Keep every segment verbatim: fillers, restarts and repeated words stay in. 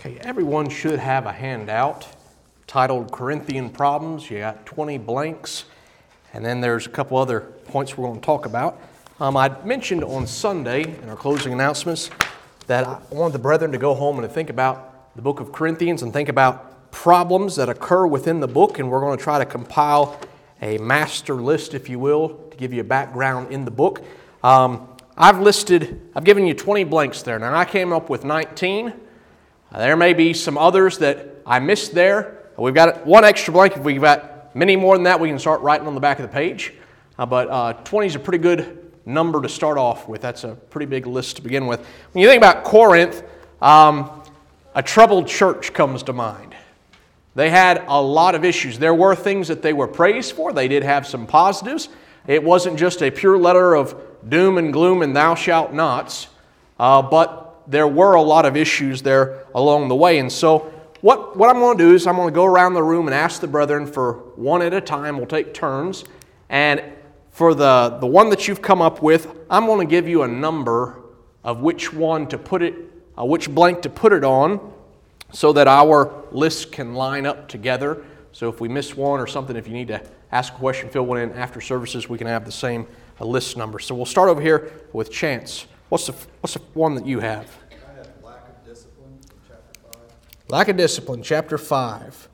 Okay, everyone should have a handout titled Corinthian Problems. You got twenty blanks, and then there's a couple other points we're going to talk about. Um, I mentioned on Sunday in our closing announcements that I wanted the brethren to go home and to think about the book of Corinthians and think about problems that occur within the book, and we're going to try to compile a master list, if you will, to give you a background in the book. Um, I've listed, I've given you twenty blanks there. Now I came up with nineteen. Uh, there may be some others that I missed there. We've got one extra blank. If we've got many more than that, we can start writing on the back of the page. Uh, but uh, twenty is a pretty good number to start off with. That's a pretty big list to begin with. When you think about Corinth, um, a troubled church comes to mind. They had a lot of issues. There were things that they were praised for. They did have some positives. It wasn't just a pure letter of doom and gloom and thou shalt nots, uh, but there were a lot of issues there along the way. And so what, what I'm going to do is I'm going to go around the room and ask the brethren for one at a time. We'll take turns. And for the, the one that you've come up with, I'm going to give you a number of which one to put it, uh, which blank to put it on, so that our list can line up together. So if we miss one or something, if you need to ask a question, fill one in after services, we can have the same uh, list number. So we'll start over here with Chance. What's the, what's the one that you have? I have lack of discipline, chapter five. Lack of discipline, chapter five.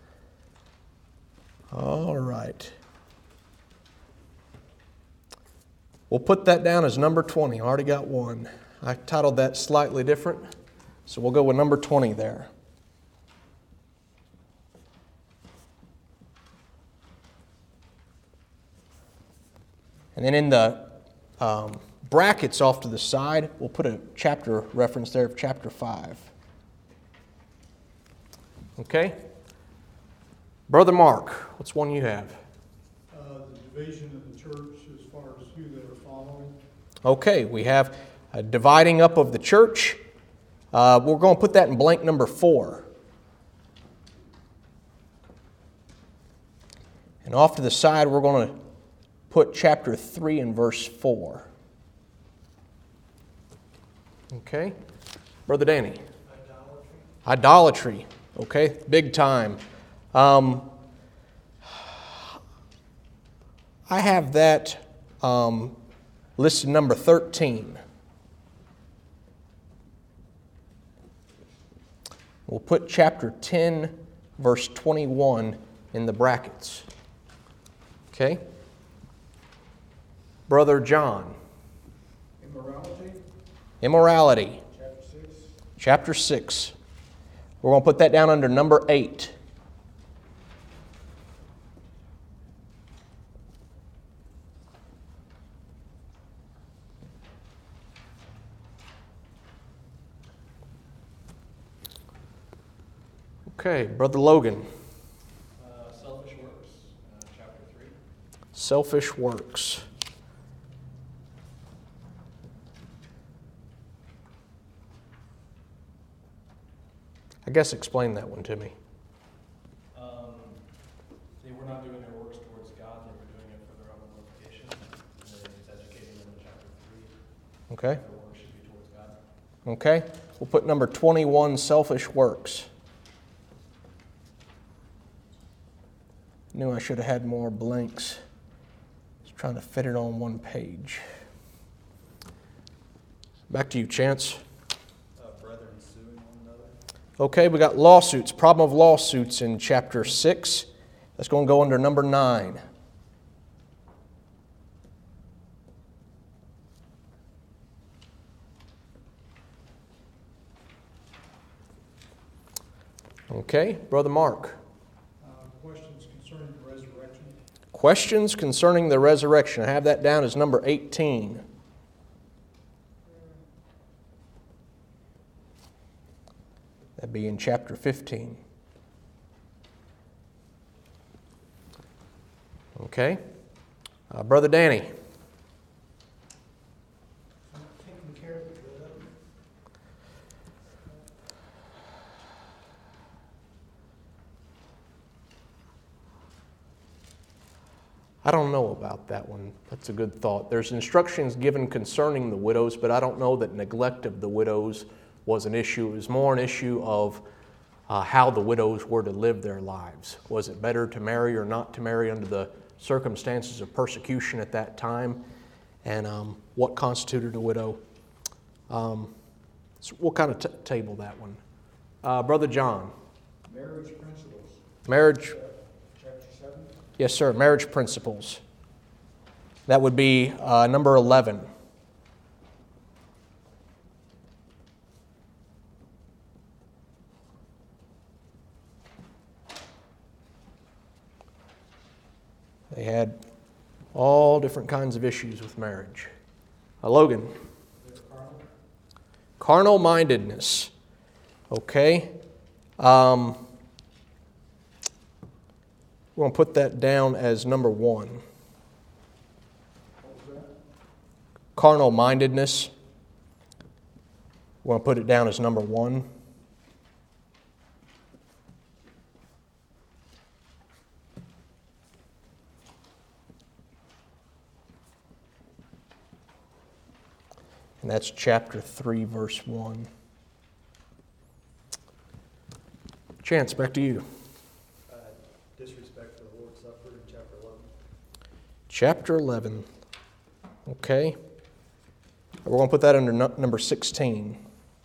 All right. We'll put that down as number twenty. I already got one. I titled that slightly different, so we'll go with number twenty there. And then in the um, brackets off to the side, we'll put a chapter reference there of chapter five. Okay? Brother Mark, what's one you have? Uh, the division of the church as far as who that are following. Okay, we have a dividing up of the church. Uh, we're going to put that in blank number four. And off to the side, we're going to put chapter three and verse four. Okay. Brother Danny. Idolatry. Idolatry. Okay. Big time. Um, I have that um, listed number thirteen. We'll put chapter ten, verse twenty-one in the brackets. Okay. Brother John. Immorality. Immorality. Chapter six. Chapter six. We're going to put that down under number eight. Okay, Brother Logan. Uh, selfish works, uh, chapter three. Selfish works. I guess explain that one to me. Um, they were not doing their works towards God, they were doing it for their own glorification. And then he's educating them in chapter three. Okay. Their works should be towards God. Okay. We'll put number twenty-one, selfish works. Knew I should have had more blanks. Just trying to fit it on one page. Back to you, Chance. Uh, brethren suing one another. Okay, we got lawsuits, problem of lawsuits in chapter six. That's going to go under number nine. Okay, Brother Mark. Uh, questions concerning the resurrection. Questions concerning the resurrection. I have that down as number eighteen. That'd be in chapter fifteen. Okay. Uh, Brother Danny. Taking care of the widow. I don't know about that one. That's a good thought. There's instructions given concerning the widows, but I don't know that neglect of the widows was an issue. It was more an issue of uh, how the widows were to live their lives. Was it better to marry or not to marry under the circumstances of persecution at that time? And um, what constituted a widow? Um, so we'll kind of t- table that one. Uh, Brother John. Marriage principles. Marriage. Chapter seven. Yes, sir. Marriage principles. That would be uh, number eleven. They had all different kinds of issues with marriage. Uh, Logan. Carnal mindedness. Okay. Um, we're going to put that down as number one. What was that? Carnal mindedness. We're going to put it down as number one. And that's chapter three, verse one. Chance, back to you. Uh, disrespect for the Lord's Supper in chapter eleven. Chapter eleven. Okay. We're going to put that under nu- number sixteen.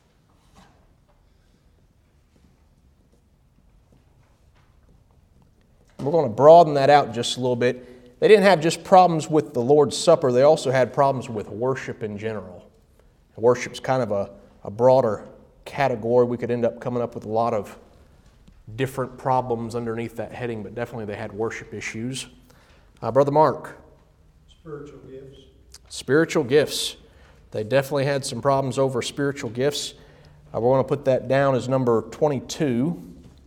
We're going to broaden that out just a little bit. They didn't have just problems with the Lord's Supper, they also had problems with worship in general. Worship's kind of a, a broader category. We could end up coming up with a lot of different problems underneath that heading, but definitely they had worship issues. Uh, Brother Mark. Spiritual gifts. Spiritual gifts. They definitely had some problems over spiritual gifts. Uh, we're going to put that down as number twenty-two.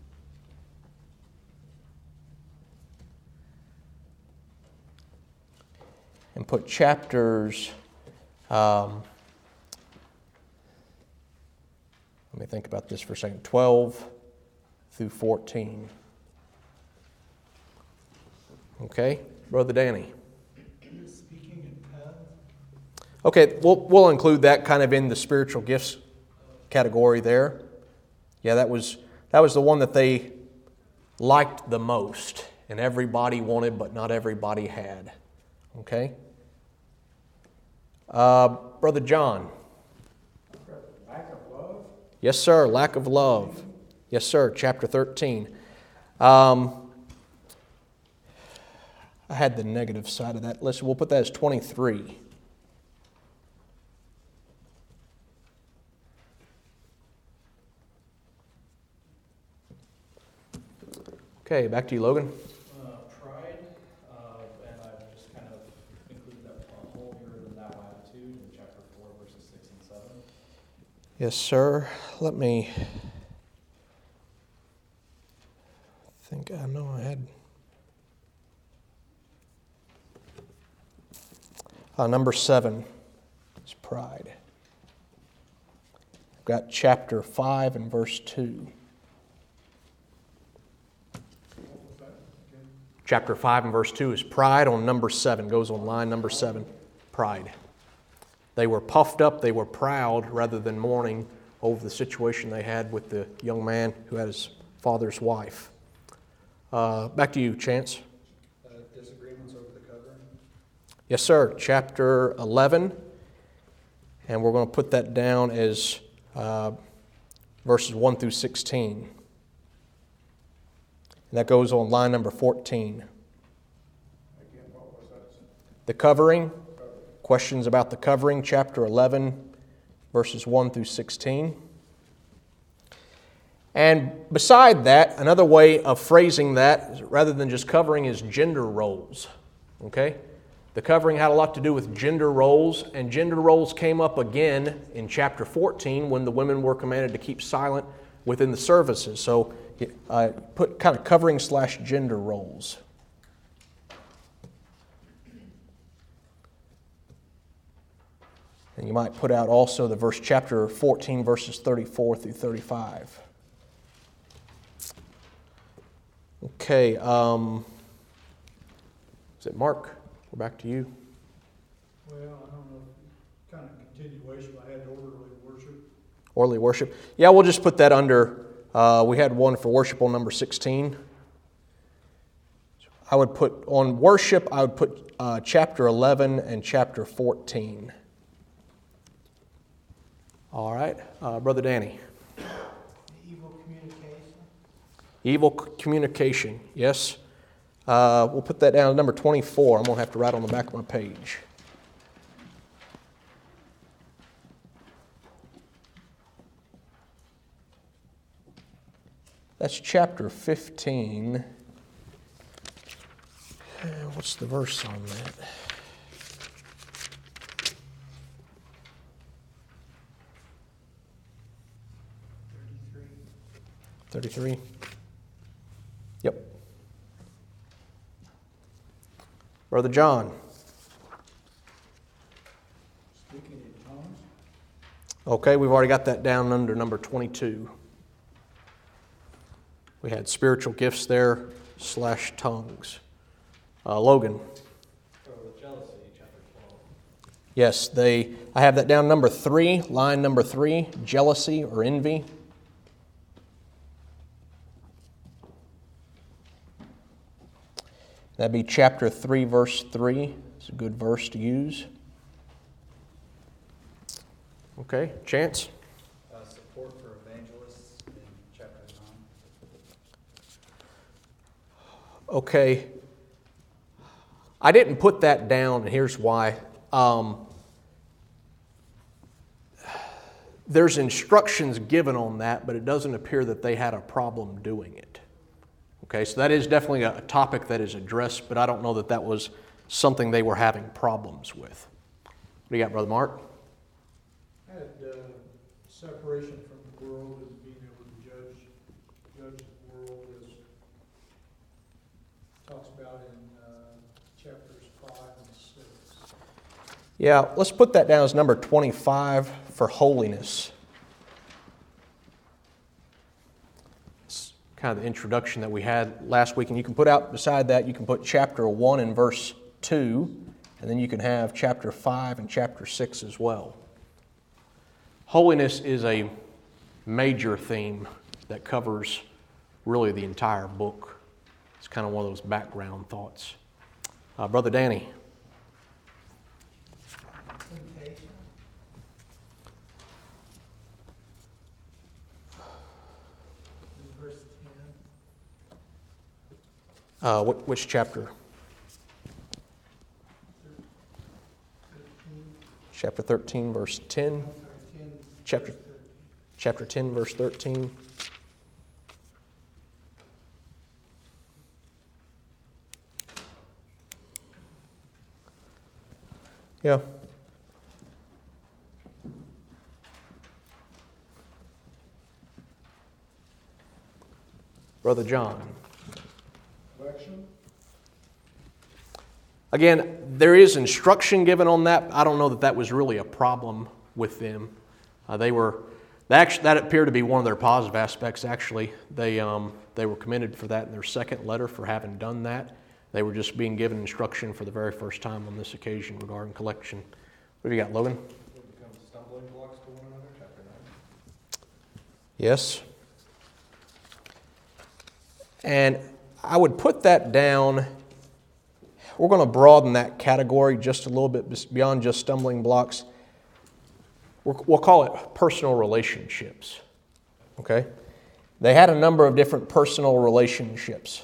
And put chapters... Um, Let me think about this for a second. twelve through fourteen. Okay, Brother Danny. Speaking in tongues. Okay, we'll, we'll include that kind of in the spiritual gifts category there. Yeah, that was that was the one that they liked the most, and everybody wanted, but not everybody had. Okay? Uh, Brother John. Lack of love. Yes, sir. Lack of love. Yes, sir. Chapter thirteen. Um, I had the negative side of that. Listen, we'll put that as twenty-three. Okay, back to you, Logan. Uh, pride, uh, and I've just kind of included that uh, holier than thou attitude in chapter four, verses six and seven. Yes, sir. Let me think. I know I had uh, number seven is pride. I've got chapter five and verse two. Chapter five and verse two is pride on number seven. Goes on line number seven. Pride. They were puffed up, they were proud, rather than mourning over the situation they had with the young man who had his father's wife. Uh, back to you, Chance. Uh, disagreements over the covering. Yes, sir. Chapter eleven. And we're going to put that down as uh, verses one through sixteen. And that goes on line number fourteen. Again, what was that? The covering. Questions about the covering, chapter eleven, verses one through sixteen. And beside that, another way of phrasing that, rather than just covering, is gender roles. Okay? The covering had a lot to do with gender roles, and gender roles came up again in chapter fourteen when the women were commanded to keep silent within the services. So uh, put kind of covering slash gender roles. And you might put out also the verse chapter fourteen, verses thirty-four through thirty-five. Okay, um, is it Mark? We're back to you. Well, I don't know, kind of continuation, I had orderly worship. Orderly worship. Yeah, we'll just put that under Uh, we had one for worship on number sixteen. I would put, on worship, I would put uh, chapter eleven and chapter fourteen. All right, uh, Brother Danny. Evil communication. Evil c- communication, yes. Uh, we'll put that down at number twenty-four. I'm going to have to write on the back of my page. That's chapter fifteen. Uh, What's the verse on that? Thirty-three. thirty-three? Yep. Brother John. Speaking in tongues. Okay, we've already got that down under number twenty-two. We had spiritual gifts there, slash tongues. Uh, Logan. For the jealousy, chapter twelve. Yes, they. I have that down number three, line number three, jealousy or envy. That'd be chapter three, verse three. It's a good verse to use. Okay, Chance? Uh, support for evangelists in chapter nine. Okay. I didn't put that down, and here's why. Um, there's instructions given on that, but it doesn't appear that they had a problem doing it. Okay, so that is definitely a topic that is addressed, but I don't know that that was something they were having problems with. What do you got, Brother Mark? Had uh, separation from the world and being able to judge, judge the world as talks about in uh, chapters five and six. Yeah, let's put that down as number twenty-five for holiness. It's kind of the introduction that we had last week, and you can put out beside that, you can put chapter one and verse two, and then you can have chapter five and chapter six as well. Holiness is a major theme that covers really the entire book. It's kind of one of those background thoughts. Uh, Brother Danny. Temptation. In verse ten. Uh, what, which chapter? Thirteen. Chapter thirteen, verse ten. I'm sorry, ten. Chapter, verse thirteen. chapter ten, verse thirteen. Yeah. Brother John. Election. Again, there is instruction given on that. I don't know that that was really a problem with them. Uh, they were, that, actually, that appeared to be one of their positive aspects, actually. They, um, they were commended for that in their second letter for having done that. They were just being given instruction for the very first time on this occasion regarding collection. What have you got, Logan? Will become stumbling blocks to one another, chapter nine. Yes. And I would put that down. We're going to broaden that category just a little bit beyond just stumbling blocks. We'll call it personal relationships. Okay? They had a number of different personal relationships.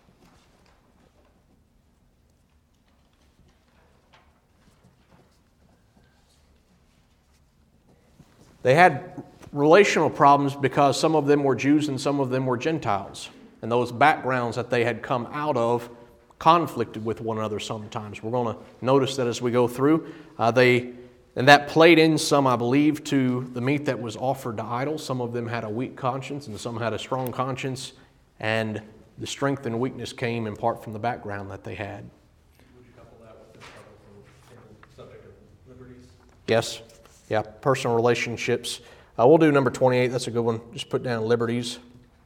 They had relational problems because some of them were Jews and some of them were Gentiles. And those backgrounds that they had come out of conflicted with one another sometimes. We're going to notice that as we go through. Uh, they and that played in some, I believe, to the meat that was offered to idols. Some of them had a weak conscience and some had a strong conscience. And the strength and weakness came in part from the background that they had. Would you couple that with this couple from the subject of liberties? Yes. Yeah, personal relationships. Uh, we'll do number twenty-eight. That's a good one. Just put down liberties.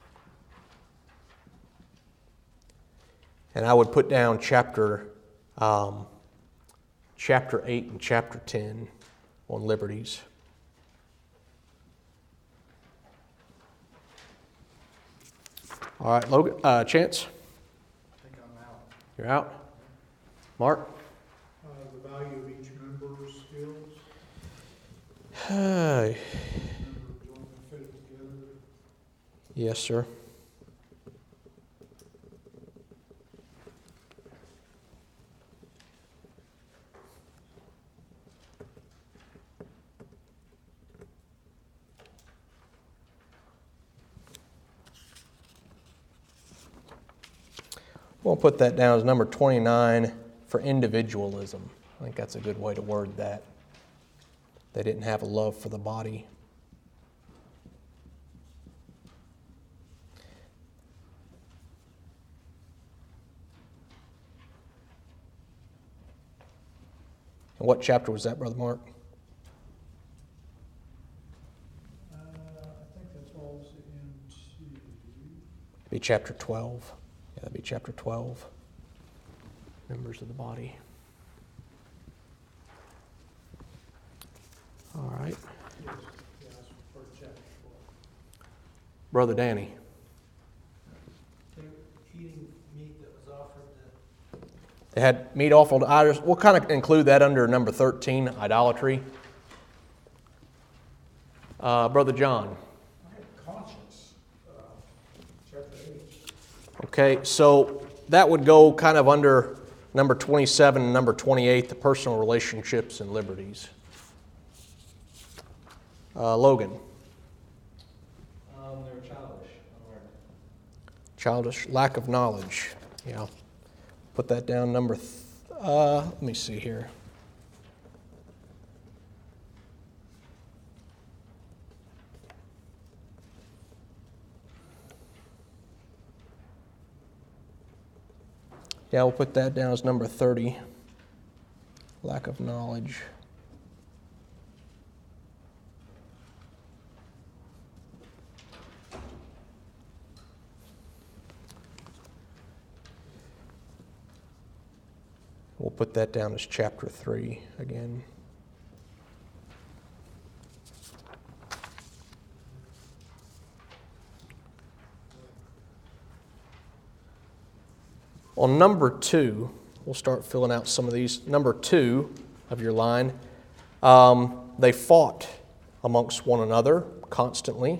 And I would put down chapter um, chapter eight and chapter ten on liberties. All right, Logan, uh, Chance, I think I'm out. you're out. Mark? Uh, the value of each member's skills, Uh, member jointly fitted together. yes, sir. We'll put that down as number twenty-nine for individualism. I think that's a good way to word that. They didn't have a love for the body. And what chapter was that, Brother Mark? Uh, I think that falls into, It'd be chapter twelve. Yeah, that'd be chapter twelve. Members of the body. All right. yes, yeah, that's for chapter twelve. Brother Danny. They were eating meat that was offered to, They had meat offered to idols. We'll kind of include that under number thirteen, idolatry. Uh, Brother John. I have conscience, uh, chapter eight. Okay, so that would go kind of under number twenty-seven and number twenty-eight, the personal relationships and liberties. Uh, Logan. Um, they were childish, unlearned. Childish, lack of knowledge. Yeah. Put that down number, th- uh, let me see here. Yeah, we'll put that down as number thirty. Lack of knowledge. We'll put that down as chapter three again. On number two, we'll start filling out some of these. Number two of your line, um, they fought amongst one another constantly.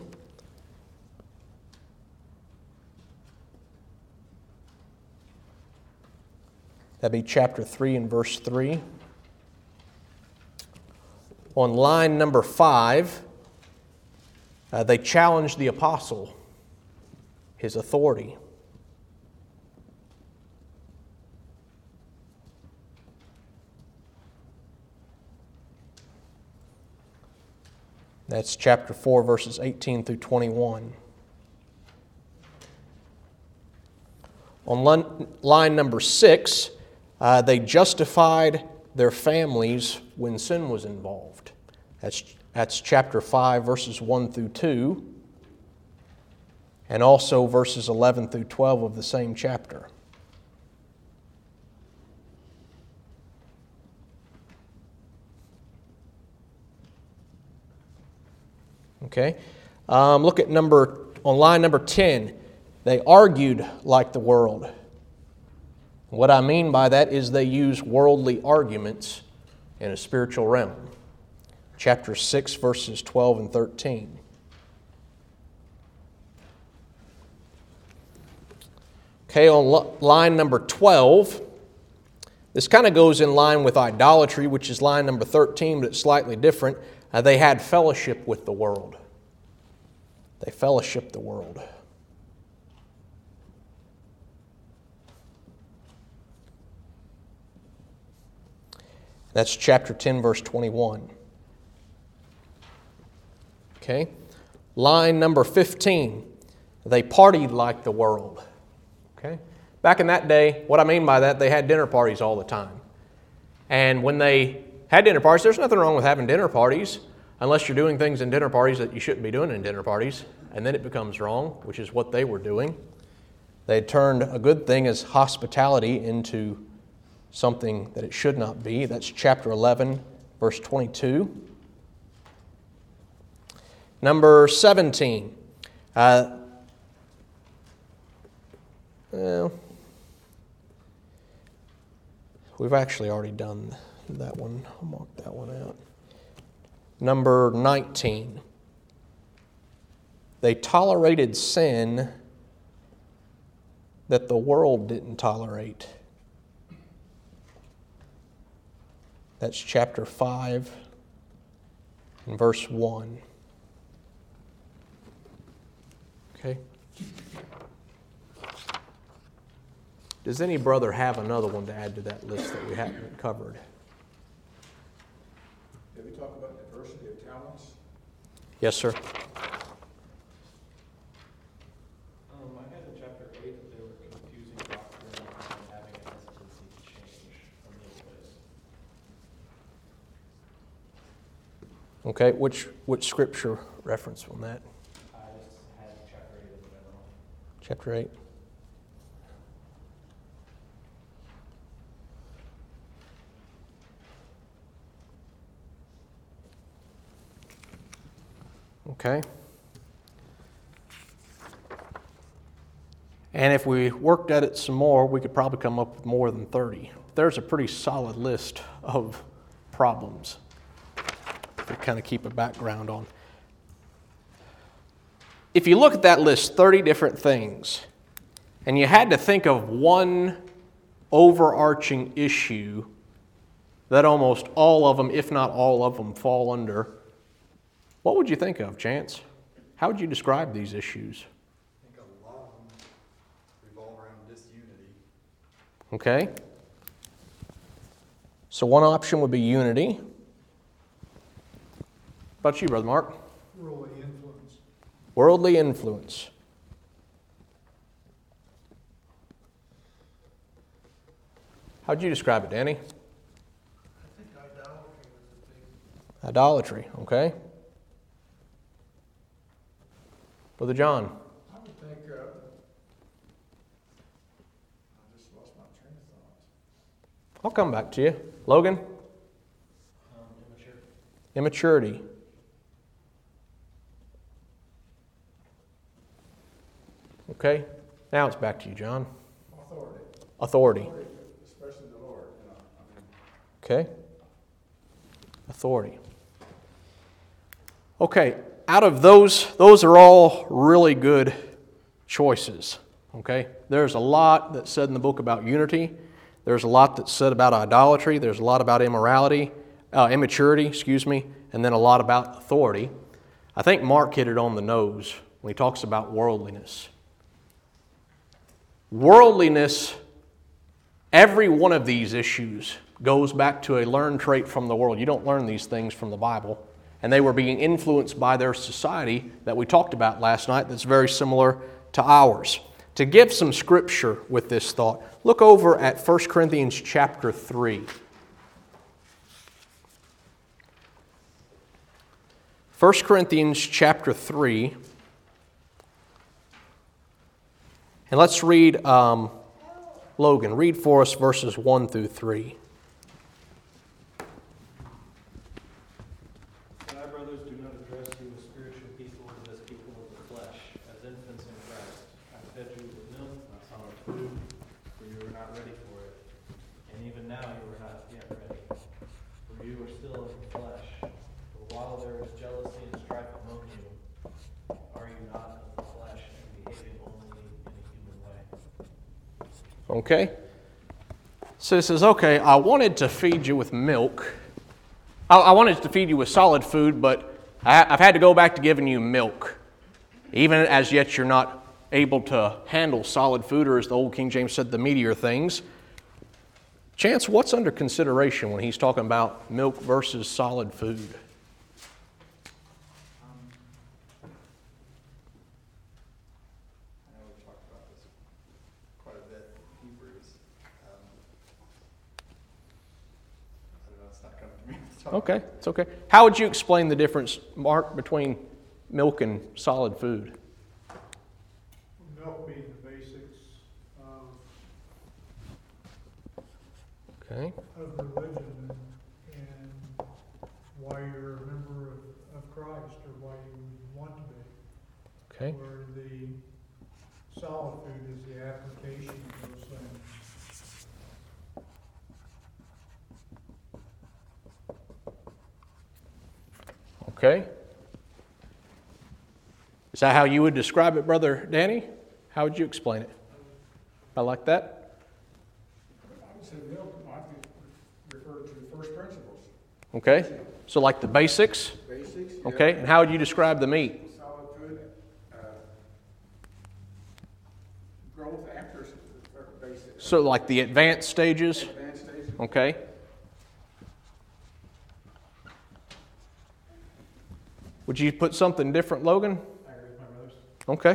That'd be chapter three and verse three. On line number five, uh, they challenged the apostle, his authority. That's chapter four, verses eighteen through twenty-one. On line number six, uh, they justified their families when sin was involved. That's, that's chapter five, verses one through two, and also verses eleven through twelve of the same chapter. Okay, um, look at number, on line number ten, they argued like the world. What I mean by that is they use worldly arguments in a spiritual realm. Chapter six, verses twelve and thirteen. Okay, on line number twelve, this kind of goes in line with idolatry, which is line number thirteen, but it's slightly different. Uh, they had fellowship with the world. They fellowshiped the world. That's chapter ten, verse twenty-one. Okay. Line number fifteen. They partied like the world. Okay. Back in that day, what I mean by that, they had dinner parties all the time. And when they had dinner parties, there's nothing wrong with having dinner parties unless you're doing things in dinner parties that you shouldn't be doing in dinner parties. And then it becomes wrong, which is what they were doing. They had turned a good thing as hospitality into something that it should not be. That's chapter eleven, verse twenty-two. Number seventeen. Uh, Well, we've actually already done that one. I'll mark that one out. Number nineteen. They tolerated sin that the world didn't tolerate. That's chapter five and verse one. Okay. Does any brother have another one to add to that list that we haven't covered? Did we talk about diversity of talents? Yes, sir. Um, I had in chapter eight that they were confusing doctrine and having a hesitancy to change from the old ways. Okay, which which scripture reference on that? I just had chapter eight in general. Chapter eight. Okay. And if we worked at it some more, we could probably come up with more than thirty. There's a pretty solid list of problems to kind of keep a background on. If you look at that list, thirty different things, and you had to think of one overarching issue that almost all of them, if not all of them, fall under, what would you think of, Chance? How would you describe these issues? I think a lot of them revolve around disunity. Okay. So one option would be unity. What about you, Brother Mark? Worldly influence. Worldly influence. How'd you describe it, Danny? I think idolatry was a big, Idolatry, okay. Brother John? I would think, uh, I just lost my train of thought. I'll come back to you. Logan? Um, immature. Immaturity. Okay. Now it's back to you, John. Authority. Authority. Authority, especially the Lord, you know, I mean. Okay. Authority. Okay. Out of those, those are all really good choices. Okay. There's a lot that's said in the book about unity. There's a lot that's said about idolatry. There's a lot about immorality, uh, immaturity, excuse me, and then a lot about authority. I think Mark hit it on the nose when he talks about worldliness. Worldliness, every one of these issues goes back to a learned trait from the world. You don't learn these things from the Bible. And they were being influenced by their society that we talked about last night that's very similar to ours. To give some scripture with this thought, look over at First Corinthians chapter three. First Corinthians chapter three. And let's read, um, Logan, read for us verses one through three. And I, brothers, do not address you as spiritual people, but as people of the flesh, as infants in Christ. I fed you with milk, not solid food, for you were not ready for it. And even now you are not yet ready, for you are still in the flesh. For while there is jealousy and strife among you, are you not of the flesh and behaving only in a human way? Okay? So it says, okay, I wanted to feed you with milk. I, I wanted to feed you with solid food, but I, I've had to go back to giving you milk. Even as yet you're not able to handle solid food, or as the old King James said, the meatier things. Chance, what's under consideration when he's talking about milk versus solid food? I know we've talked about this quite a bit in Hebrews. Um, I don't know, it's not coming to me. off the top. Okay, it's okay. How would you explain the difference, Mark, between milk and solid food? Milk being the basics of, Okay. of religion and, and why you're a member of, of Christ or why you want to be. Okay. Where the Solid food is the application of those things. Okay? Is that how you would describe it, Brother Danny? How would you explain it? I like that. I would say milk might be referred to first principles. Okay? So like the basics? Basics. Yeah. Okay? And how would you describe the meat? Solid food, uh, growth after s- uh, basics. So like the advanced stages? Advanced stages. Okay? Would you put something different, Logan? I agree with my brothers. Okay.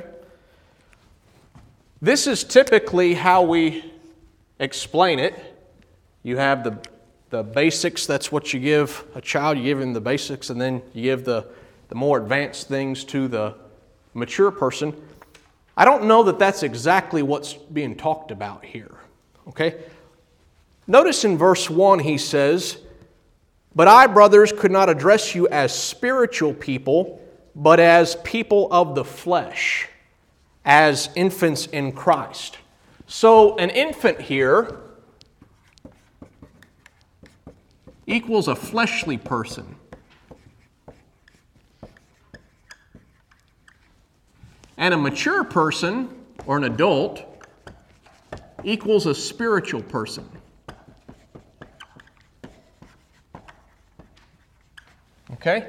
This is typically how we explain it. You have the, the basics, that's what you give a child. You give him the basics, and then you give the, the more advanced things to the mature person. I don't know that that's exactly what's being talked about here. Okay? Notice in verse one he says, "But I, brothers, could not address you as spiritual people, but as people of the flesh, as infants in Christ." So an infant here equals a fleshly person. And a mature person, or an adult, equals a spiritual person. Okay?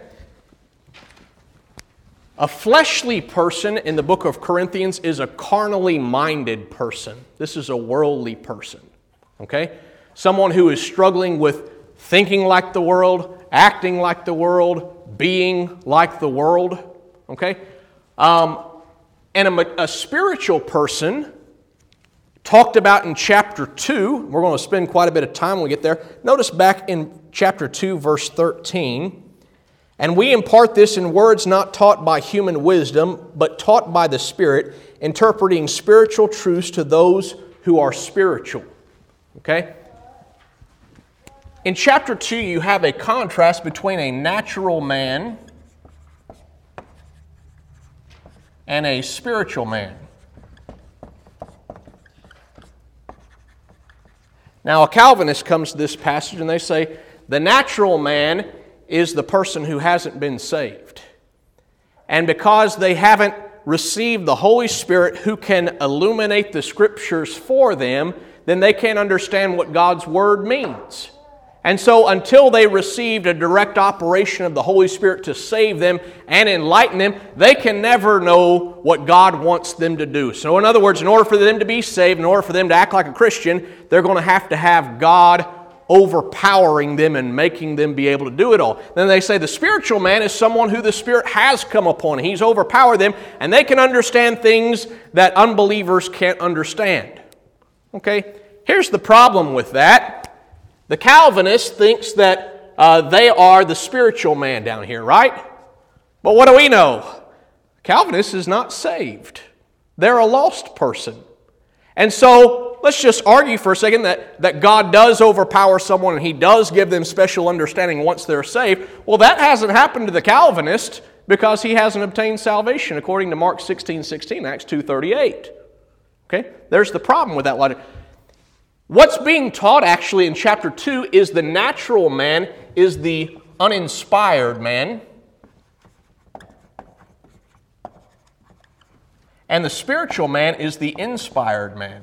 A fleshly person in the book of Corinthians is a carnally minded person. This is a worldly person. Okay? Someone who is struggling with thinking like the world, acting like the world, being like the world. Okay? Um, and a, a spiritual person, talked about in chapter two, we're going to spend quite a bit of time when we get there. Notice back in chapter two, verse thirteen. "And we impart this in words not taught by human wisdom, but taught by the Spirit, interpreting spiritual truths to those who are spiritual." Okay? In chapter two, you have a contrast between a natural man and a spiritual man. Now, a Calvinist comes to this passage and they say, the natural man is the person who hasn't been saved. And because they haven't received the Holy Spirit who can illuminate the Scriptures for them, then they can't understand what God's Word means. And so until they received a direct operation of the Holy Spirit to save them and enlighten them, they can never know what God wants them to do. So in other words, in order for them to be saved, in order for them to act like a Christian, they're going to have to have God overpowering them and making them be able to do it all. Then they say the spiritual man is someone who the Spirit has come upon. He's overpowered them, and they can understand things that unbelievers can't understand. Okay? Here's the problem with that. The Calvinist thinks that uh, they are the spiritual man down here, right? But what do we know? Calvinist is not saved. They're a lost person. And so let's just argue for a second that, that God does overpower someone and He does give them special understanding once they're saved. Well, that hasn't happened to the Calvinist because he hasn't obtained salvation according to Mark sixteen sixteen, Acts two thirty-eight. Okay? There's the problem with that logic. What's being taught actually in chapter two is the natural man is the uninspired man. And the spiritual man is the inspired man.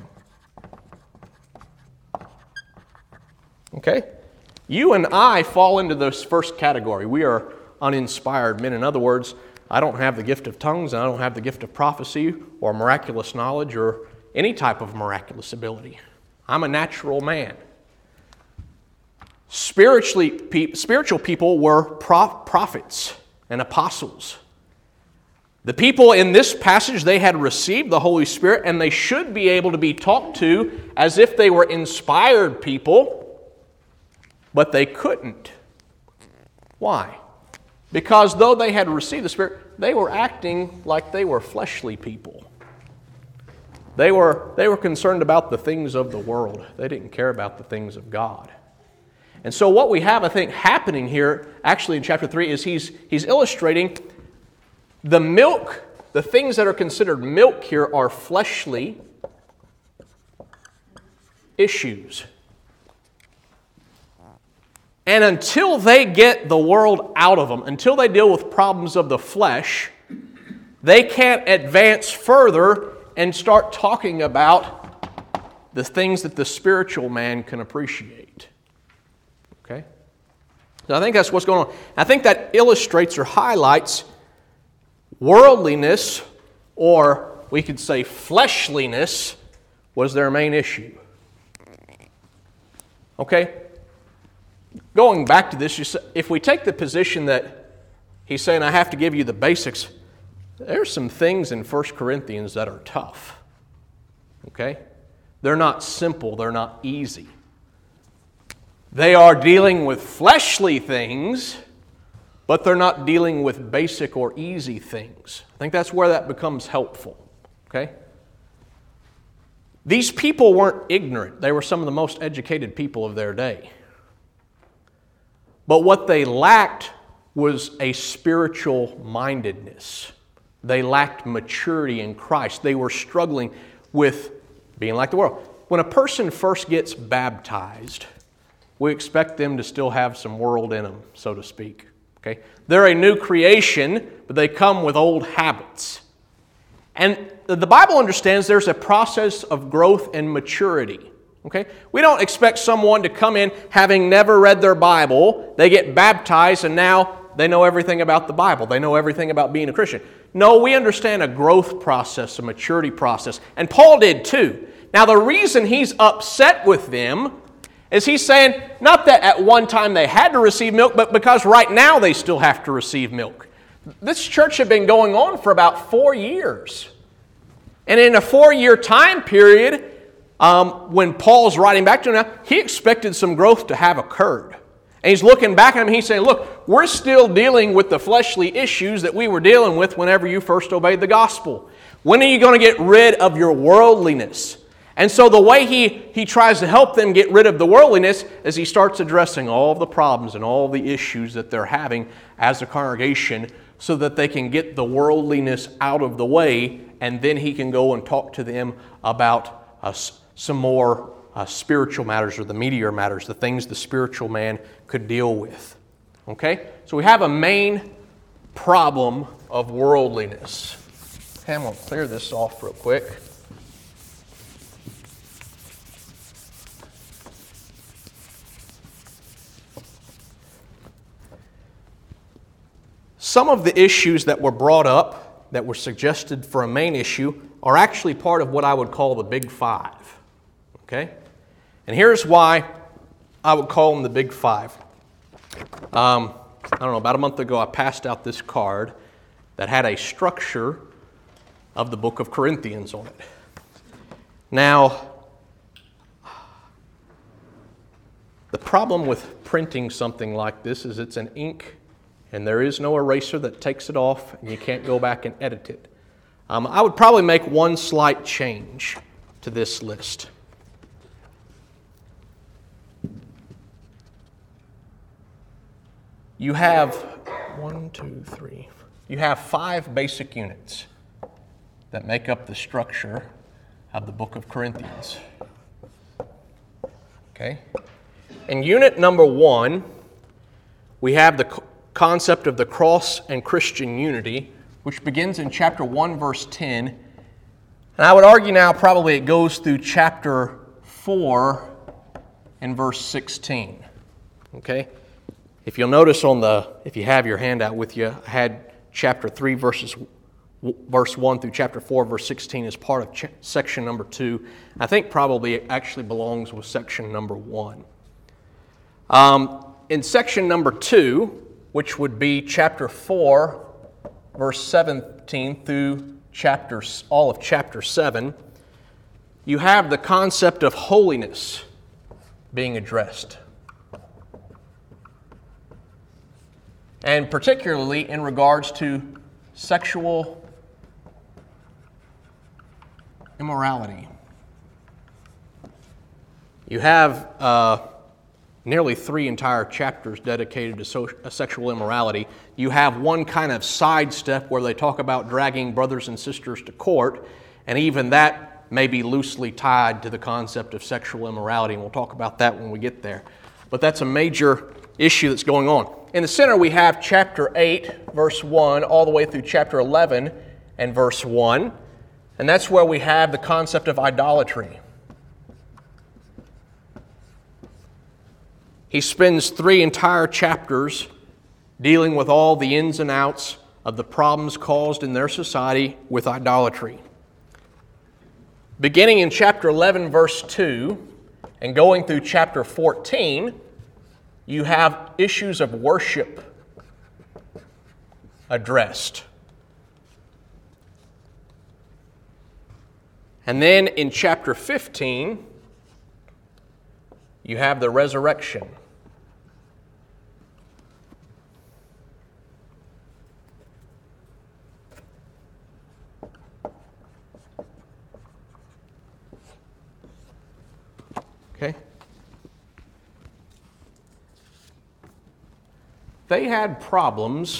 Okay? You and I fall into this first category. We are uninspired men. In other words, I don't have the gift of tongues, and I don't have the gift of prophecy or miraculous knowledge or any type of miraculous ability. I'm a natural man. Spiritually, pe- spiritual people were prof- prophets and apostles. The people in this passage, they had received the Holy Spirit, and they should be able to be talked to as if they were inspired people, but they couldn't. Why? Because though they had received the Spirit, they were acting like they were fleshly people. They were, they were concerned about the things of the world. They didn't care about the things of God. And so what we have, I think, happening here, actually in chapter three, is he's, he's illustrating the milk the things that are considered milk here are fleshly issues. And until they get the world out of them, until they deal with problems of the flesh, they can't advance further and start talking about the things that the spiritual man can appreciate. Okay? So I think that's what's going on. I think that illustrates or highlights worldliness, or we could say fleshliness, was their main issue. Okay? Going back to this, if we take the position that he's saying, I have to give you the basics, there's some things in First Corinthians that are tough. Okay? They're not simple. They're not easy. They are dealing with fleshly things, but they're not dealing with basic or easy things. I think that's where that becomes helpful. Okay? These people weren't ignorant. They were some of the most educated people of their day. But what they lacked was a spiritual mindedness. They lacked maturity in Christ. They were struggling with being like the world. When a person first gets baptized, we expect them to still have some world in them, so to speak. Okay? They're a new creation, but they come with old habits. And the Bible understands there's a process of growth and maturity. Okay? We don't expect someone to come in having never read their Bible, they get baptized, and now they know everything about the Bible. They know everything about being a Christian. No, we understand a growth process, a maturity process. And Paul did too. Now the reason he's upset with them is he's saying, not that at one time they had to receive milk, but because right now they still have to receive milk. This church had been going on for about four years. And in a four-year time period, um, when Paul's writing back to them now, he expected some growth to have occurred. And he's looking back at him and he's saying, look, we're still dealing with the fleshly issues that we were dealing with whenever you first obeyed the gospel. When are you going to get rid of your worldliness? And so the way he, he tries to help them get rid of the worldliness is he starts addressing all of the problems and all the issues that they're having as a congregation so that they can get the worldliness out of the way, and then he can go and talk to them about uh, some more uh, spiritual matters, or the meatier matters, the things the spiritual man could deal with. Okay? So we have a main problem of worldliness. Okay, I'm going to clear this off real quick. Some of the issues that were brought up, that were suggested for a main issue, are actually part of what I would call the Big Five. Okay? And here's why I would call them the Big Five. Um, I don't know, about a month ago I passed out this card that had a structure of the book of Corinthians on it. Now, the problem with printing something like this is it's an ink, and there is no eraser that takes it off, and you can't go back and edit it. Um, I would probably make one slight change to this list. You have one, two, three. You have five basic units that make up the structure of the book of Corinthians. Okay? In unit number one, we have the concept of the cross and Christian unity, which begins in chapter one, verse ten. And I would argue now probably it goes through chapter four and verse sixteen. Okay? If you'll notice on the, if you have your handout with you, I had chapter three, verses verse one through chapter four, verse sixteen as part of ch- section number two. I think probably it actually belongs with section number one. Um, in section number two, which would be chapter four, verse seventeen through chapter, all of chapter seven, you have the concept of holiness being addressed. And particularly in regards to sexual immorality. You have uh, nearly three entire chapters dedicated to so, uh, sexual immorality. You have one kind of sidestep where they talk about dragging brothers and sisters to court, and even that may be loosely tied to the concept of sexual immorality, and we'll talk about that when we get there. But that's a major issue that's going on. In the center we have chapter eight, verse one, all the way through chapter eleven and verse one, and that's where we have the concept of idolatry. He spends three entire chapters dealing with all the ins and outs of the problems caused in their society with idolatry. Beginning in chapter eleven, verse two, and going through chapter fourteen, you have issues of worship addressed. And then in chapter fifteen, you have the resurrection. Okay? They had problems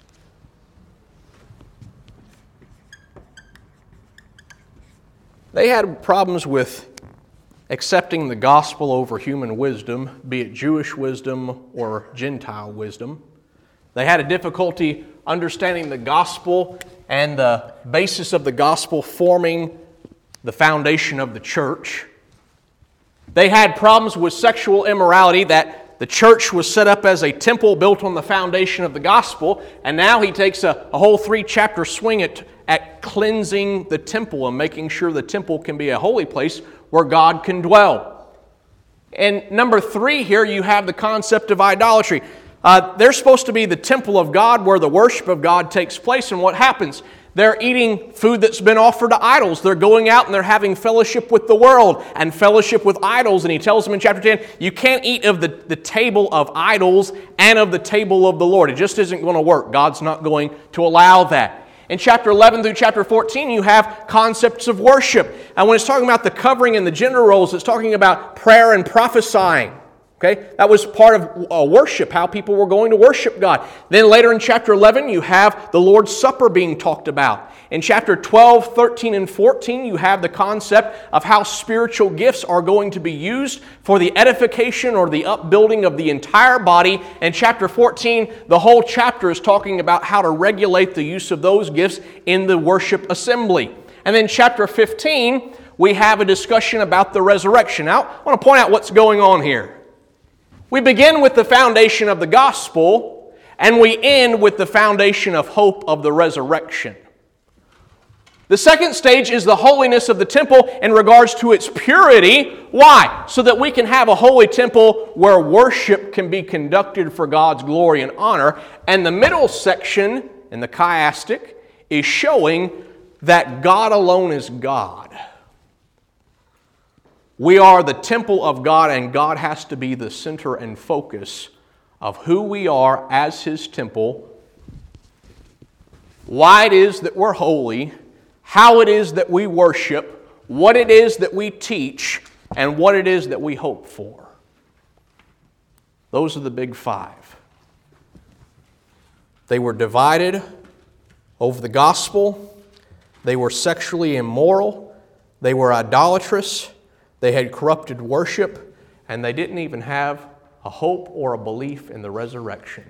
They had problems with accepting the gospel over human wisdom, be it Jewish wisdom or Gentile wisdom. They had a difficulty understanding the gospel and the basis of the gospel forming the foundation of the church. They had problems with sexual immorality, that the church was set up as a temple built on the foundation of the gospel, and now he takes a, a whole three-chapter swing at, at cleansing the temple and making sure the temple can be a holy place where God can dwell. And number three here, you have the concept of idolatry. Uh, they're supposed to be the temple of God where the worship of God takes place, and what happens? They're eating food that's been offered to idols. They're going out and they're having fellowship with the world and fellowship with idols. And he tells them in chapter ten, you can't eat of the, the table of idols and of the table of the Lord. It just isn't going to work. God's not going to allow that. In chapter eleven through chapter fourteen, you have concepts of worship. And when it's talking about the covering and the gender roles, it's talking about prayer and prophesying. Okay, that was part of uh, worship, how people were going to worship God. Then later in chapter eleven, you have the Lord's Supper being talked about. In chapter twelve, thirteen, and fourteen, you have the concept of how spiritual gifts are going to be used for the edification or the upbuilding of the entire body. And chapter fourteen, the whole chapter is talking about how to regulate the use of those gifts in the worship assembly. And then chapter fifteen, we have a discussion about the resurrection. Now, I want to point out what's going on here. We begin with the foundation of the gospel, and we end with the foundation of hope of the resurrection. The second stage is the holiness of the temple in regards to its purity. Why? So that we can have a holy temple where worship can be conducted for God's glory and honor. And the middle section, in the chiastic, is showing that God alone is God. We are the temple of God, and God has to be the center and focus of who we are as His temple, why it is that we're holy, how it is that we worship, what it is that we teach, and what it is that we hope for. Those are the big five. They were divided over the gospel. They were sexually immoral. They were idolatrous. They had corrupted worship, and they didn't even have a hope or a belief in the resurrection.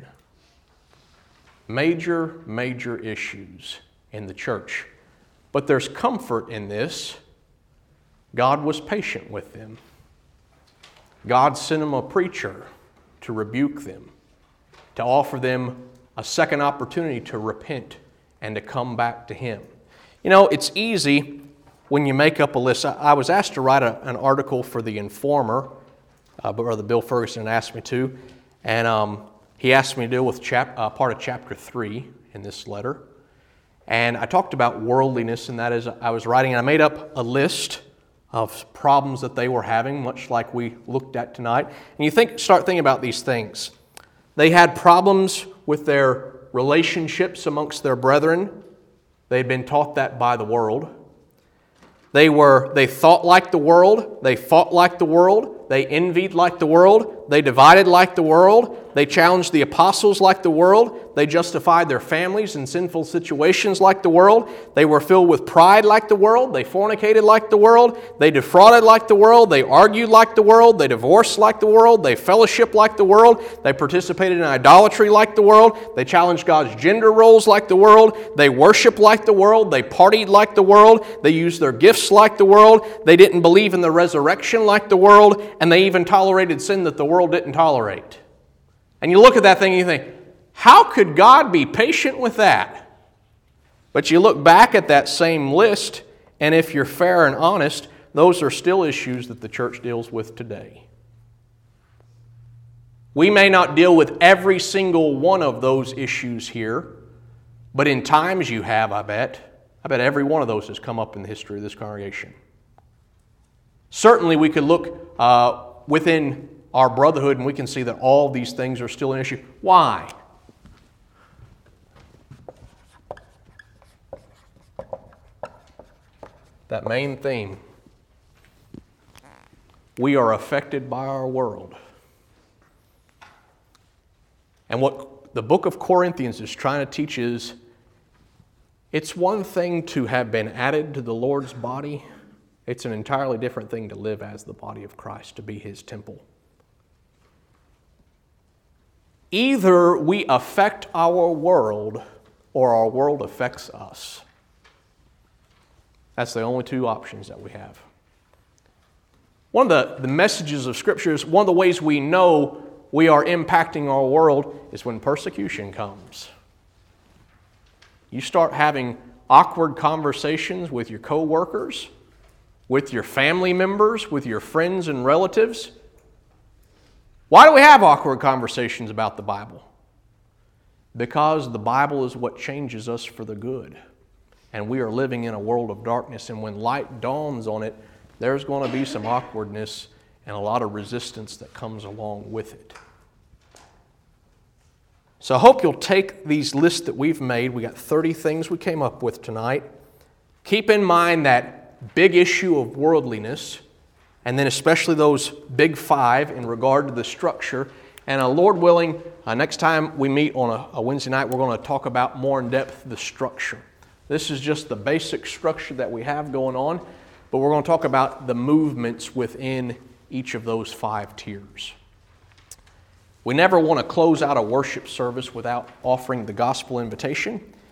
Major, major issues in the church. But there's comfort in this. God was patient with them. God sent them a preacher to rebuke them, to offer them a second opportunity to repent and to come back to Him. You know, it's easy when you make up a list. I was asked to write a, an article for The Informer, uh, but Brother Bill Ferguson asked me to, and um, he asked me to deal with chap, uh, part of chapter three in this letter. And I talked about worldliness, and that is, I was writing, and I made up a list of problems that they were having, much like we looked at tonight. And you think, start thinking about these things. They had problems with their relationships amongst their brethren. They had been taught that by the world. They were, they thought like the world, they fought like the world, They envied like the world. They divided like the world. They challenged the apostles like the world. They justified their families in sinful situations like the world. They were filled with pride like the world. They fornicated like the world. They defrauded like the world. They argued like the world. They divorced like the world. They fellowshiped like the world. They participated in idolatry like the world. They challenged God's gender roles like the world. They worshiped like the world. They partied like the world. They used their gifts like the world. They didn't believe in the resurrection like the world. And they even tolerated sin that the world didn't tolerate. And you look at that thing and you think, how could God be patient with that? But you look back at that same list, and if you're fair and honest, those are still issues that the church deals with today. We may not deal with every single one of those issues here, but in times you have, I bet. I bet every one of those has come up in the history of this congregation. Certainly we could look uh, within our brotherhood and we can see that all these things are still an issue. Why? That main theme. We are affected by our world. And what the book of Corinthians is trying to teach is, it's one thing to have been added to the Lord's body. It's an entirely different thing to live as the body of Christ, to be His temple. Either we affect our world or our world affects us. That's the only two options that we have. One of the, the messages of Scripture is one of the ways we know we are impacting our world is when persecution comes. You start having awkward conversations with your co-workers, with your family members, with your friends and relatives. Why do we have awkward conversations about the Bible? Because the Bible is what changes us for the good. And we are living in a world of darkness, and when light dawns on it, there's going to be some awkwardness and a lot of resistance that comes along with it. So I hope you'll take these lists that we've made. We got thirty things we came up with tonight. Keep in mind that big issue of worldliness, and then especially those big five in regard to the structure. And uh, Lord willing, uh, next time we meet on a, a Wednesday night, we're going to talk about more in depth the structure. This is just the basic structure that we have going on, but we're going to talk about the movements within each of those five tiers. We never want to close out a worship service without offering the gospel invitation.